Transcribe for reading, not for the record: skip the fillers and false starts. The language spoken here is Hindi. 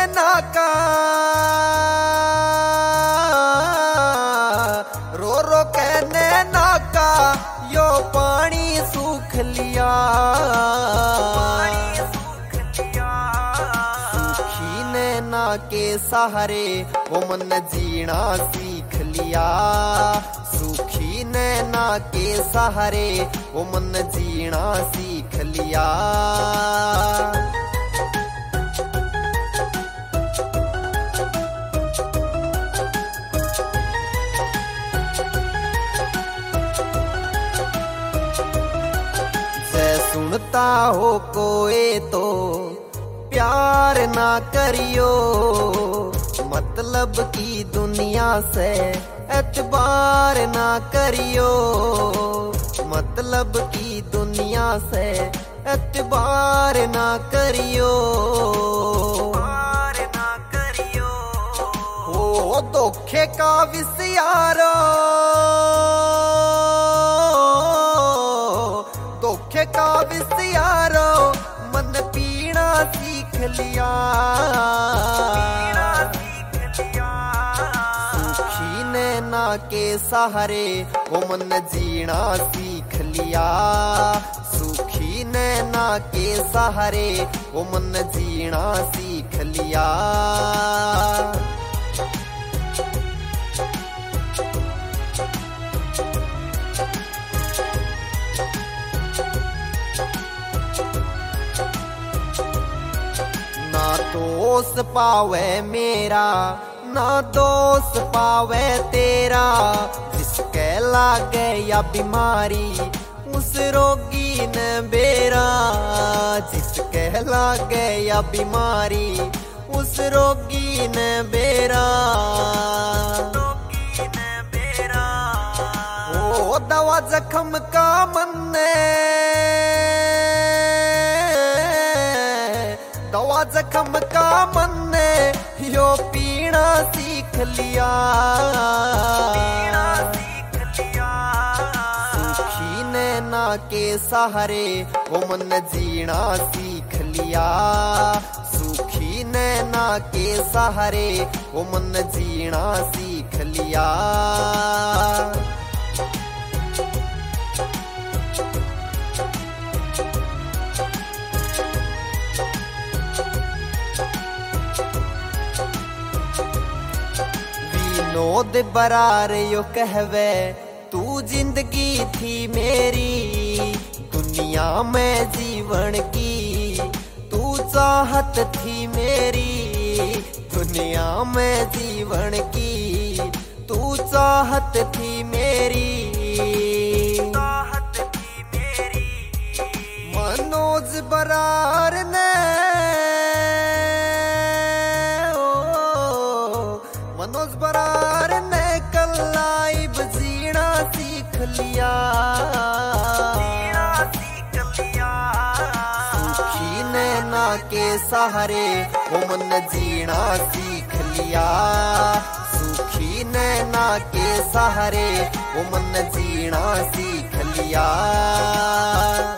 नैना का रो रो के नैना का यो पानी सूख लिया। सूखी नैना के सहारे वो मन जीना सीख लिया। सूखी नैना के सहारे वो मन जीना सीख लिया। सुनता हो कोई तो प्यार ना करियो, मतलब की दुनिया से एतबार ना करियो। मतलब की दुनिया से एतबार ना करियो। हो धोखे का विसियारो, धोखे का विसियारो मन पीना सीख लिया। सूखी नैना के सहारे वो मन जीना सीख लिया। सूखी नैना के सहारे वो मन जीना सीख लिया। दोस्त पावे मेरा ना दोस्त पावे तेरा। जिसके लागे या बीमारी उस रोगी न बेरा। जिसके लागे या बीमारी उस रोगी न बेरा। ओ दवा जख्म का मन्ने, दवा जख्म का मन ने यो पीना सीख लिया। सूखी नैना के सहारे वो मन जीना सीख लिया। सूखी नैना के सहारे वो मन जीना सीख लिया। विनोद बरार यो कहवे तू जिंदगी थी मेरी। दुनिया में जीवन की तू चाहत थी मेरी। दुनिया में जीवन की तू चाहत थी मेरी। मनोज बरार ने, मनोज बरार ने कल लाइव जीना सीख लिया। सूखी नैना के सहारे वो मन जीना सीख लिया। सूखी नैना के सहारे वो मन जीना सीख लिया।